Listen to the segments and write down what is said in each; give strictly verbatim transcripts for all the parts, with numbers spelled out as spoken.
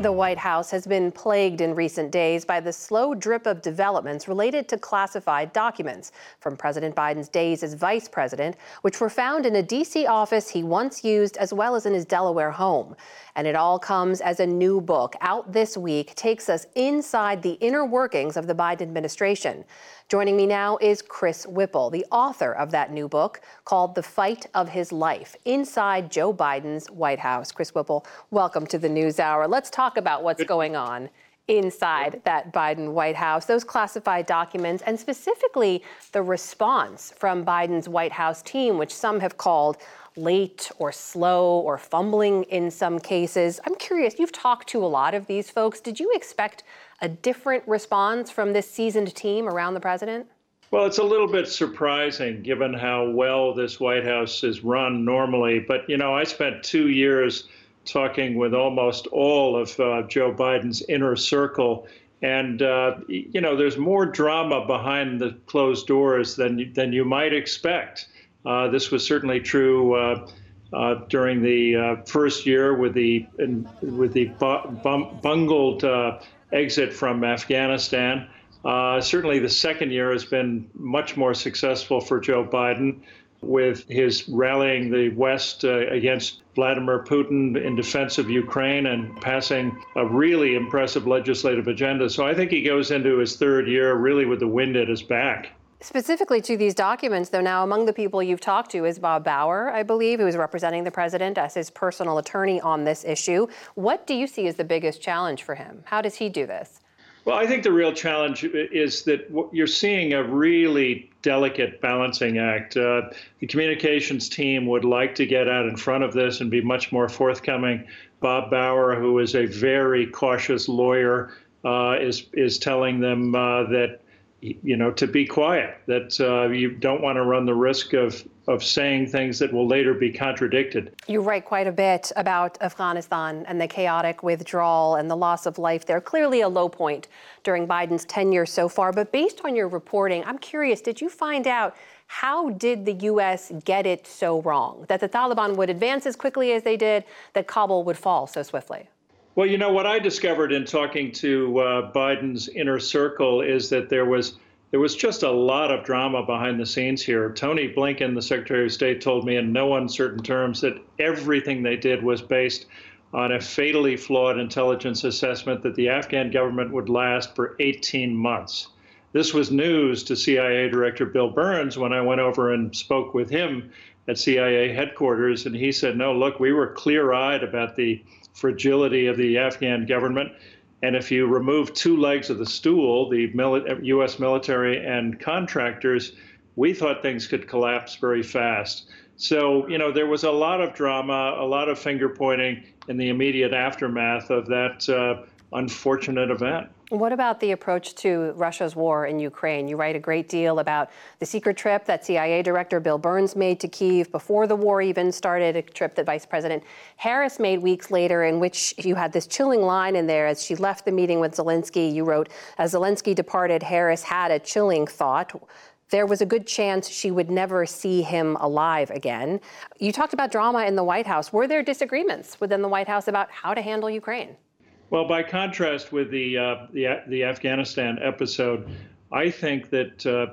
The White House has been plagued in recent days by the slow drip of developments related to classified documents from President Biden's days as vice president, which were found in a D C office he once used as well as in his Delaware home. And it all comes as a new book out this week takes us inside the inner workings of the Biden administration. Joining me now is Chris Whipple, the author of that new book called The Fight of His Life, Inside Joe Biden's White House. Chris Whipple, welcome to the NewsHour. Let's talk about what's going on inside that Biden White House, those classified documents, and specifically the response from Biden's White House team, which some have called late or slow or fumbling in some cases. I'm curious, you've talked to a lot of these folks. Did you expect a different response from this seasoned team around the president? Well, it's a little bit surprising given how well this White House is run normally. But, you know, I spent two years talking with almost all of uh, Joe Biden's inner circle. And, uh, you know, there's more drama behind the closed doors than, than you might expect. Uh, this was certainly true uh, uh, during the uh, first year with the in, with the bu- bum- bungled uh, exit from Afghanistan. Uh, certainly the second year has been much more successful for Joe Biden with his rallying the West uh, against Vladimir Putin in defense of Ukraine and passing a really impressive legislative agenda. So I think he goes into his third year really with the wind at his back. Specifically to these documents, though, now among the people you've talked to is Bob Bauer, I believe, who is representing the president as his personal attorney on this issue. What do you see as the biggest challenge for him? How does he do this? Well, I think the real challenge is that you're seeing a really delicate balancing act. Uh, the communications team would like to get out in front of this and be much more forthcoming. Bob Bauer, who is a very cautious lawyer, uh, is is telling them uh, that, you know, to be quiet, that uh, you don't want to run the risk of of saying things that will later be contradicted. You write quite a bit about Afghanistan and the chaotic withdrawal and the loss of life there. Clearly a low point during Biden's tenure so far. But based on your reporting, I'm curious, did you find out how did the U S get it so wrong? That the Taliban would advance as quickly as they did, that Kabul would fall so swiftly? Well, you know, what I discovered in talking to uh, Biden's inner circle is that there was There was just a lot of drama behind the scenes here. Tony Blinken, the Secretary of State, told me in no uncertain terms that everything they did was based on a fatally flawed intelligence assessment that the Afghan government would last for eighteen months. This was news to C I A Director Bill Burns when I went over and spoke with him at C I A headquarters. And he said, no, look, we were clear-eyed about the fragility of the Afghan government. And if you remove two legs of the stool, the mili- U S military and contractors, we thought things could collapse very fast. So, you know, there was a lot of drama, a lot of finger pointing in the immediate aftermath of that uh, unfortunate event. What about the approach to Russia's war in Ukraine? You write a great deal about the secret trip that C I A Director Bill Burns made to Kyiv before the war even started, a trip that Vice President Harris made weeks later, in which you had this chilling line in there as she left the meeting with Zelensky. You wrote, as Zelensky departed, Harris had a chilling thought. There was a good chance she would never see him alive again. You talked about drama in the White House. Were there disagreements within the White House about how to handle Ukraine? Well, by contrast with the uh, the, the Afghanistan episode, I think that uh,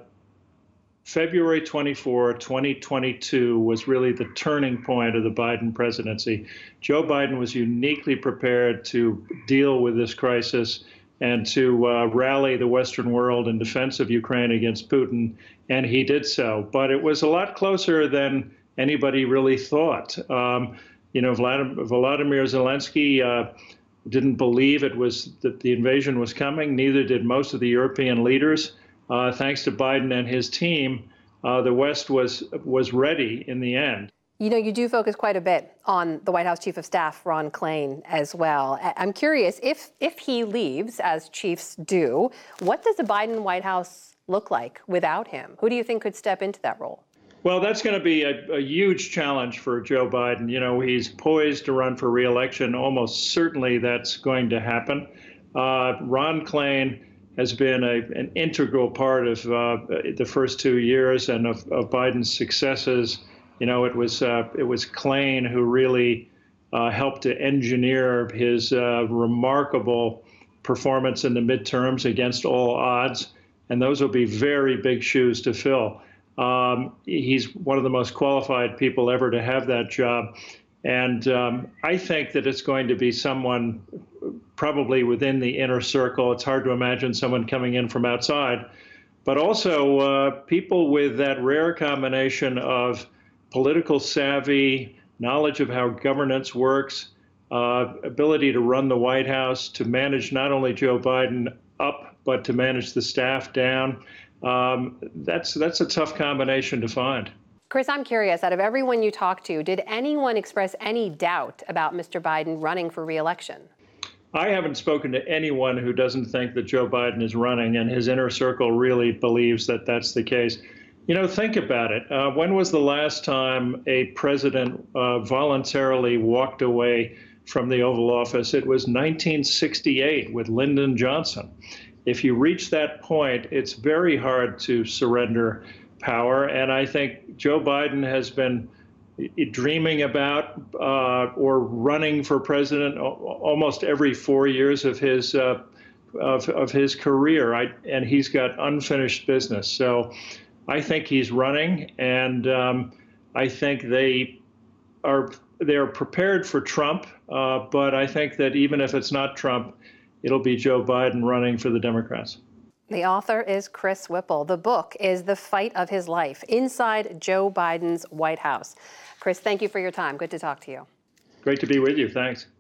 February twenty-fourth, twenty twenty-two was really the turning point of the Biden presidency. Joe Biden was uniquely prepared to deal with this crisis and to uh, rally the Western world in defense of Ukraine against Putin, and he did so. But it was a lot closer than anybody really thought. Um, you know, Vladimir, Volodymyr Zelensky uh, didn't believe it was that the invasion was coming. Neither did most of the European leaders. Uh, thanks to Biden and his team, uh, the West was was ready in the end. You know, you do focus quite a bit on the White House Chief of Staff, Ron Klain, as well. I'm curious, if if he leaves, as chiefs do, what does the Biden White House look like without him? Who do you think could step into that role? Well, that's going to be a, a huge challenge for Joe Biden. You know, he's poised to run for re-election. Almost certainly that's going to happen. Uh, Ron Klain has been a, an integral part of uh, the first two years and of, of Biden's successes. You know, it was uh, it was Klain who really uh, helped to engineer his uh, remarkable performance in the midterms against all odds. And those will be very big shoes to fill. Um, he's one of the most qualified people ever to have that job. And um, I think that it's going to be someone probably within the inner circle. It's hard to imagine someone coming in from outside, but also uh, people with that rare combination of political savvy, knowledge of how governance works, uh, ability to run the White House, to manage not only Joe Biden up, but to manage the staff down. Um, that's that's a tough combination to find. Chris, I'm curious, out of everyone you talked to, did anyone express any doubt about Mister Biden running for re-election? I haven't spoken to anyone who doesn't think that Joe Biden is running, and his inner circle really believes that that's the case. You know, think about it. Uh, when was the last time a president uh, voluntarily walked away from the Oval Office? It was nineteen sixty-eight with Lyndon Johnson. If you reach that point, it's very hard to surrender power. And I think Joe Biden has been dreaming about uh, or running for president almost every four years of his uh, of, of his career. I, and he's got unfinished business. So I think he's running, and um, I think they are they're prepared for Trump. Uh, but I think that even if it's not Trump, it'll be Joe Biden running for the Democrats. The author is Chris Whipple. The book is The Fight of His Life, Inside Joe Biden's White House. Chris, thank you for your time. Good to talk to you. Great to be with you. Thanks.